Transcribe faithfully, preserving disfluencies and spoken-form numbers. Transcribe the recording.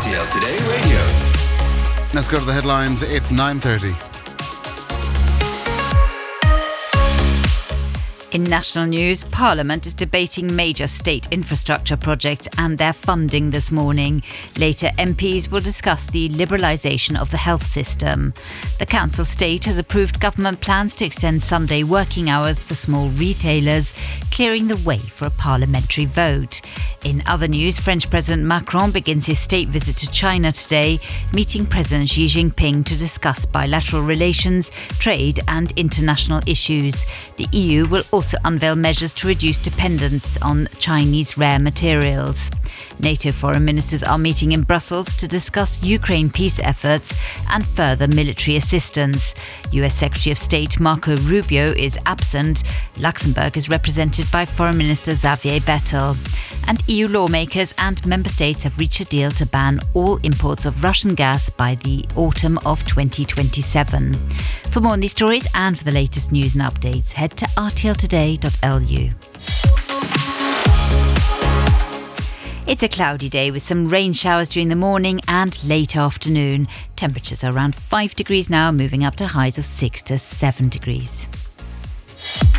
R T L Today Radio. Let's go to the headlines. It's nine thirty. In national news, Parliament is debating major state infrastructure projects and their funding this morning. Later, M Ps will discuss the liberalisation of the health system. The Council of State has approved government plans to extend Sunday working hours for small retailers, clearing the way for a parliamentary vote. In other news, French President Macron begins his state visit to China today, meeting President Xi Jinping to discuss bilateral relations, trade and international issues. The E U will also also unveil measures to reduce dependence on Chinese rare materials. NATO foreign ministers are meeting in Brussels to discuss Ukraine peace efforts and further military assistance. U S Secretary of State Marco Rubio is absent. Luxembourg is represented by Foreign Minister Xavier Bettel. And E U lawmakers and member states have reached a deal to ban all imports of Russian gas by the autumn of twenty twenty-seven. For more on these stories and for the latest news and updates, head to r t l today dot l u. It's a cloudy day with some rain showers during the morning and late afternoon. Temperatures are around five degrees now, moving up to highs of six to seven degrees.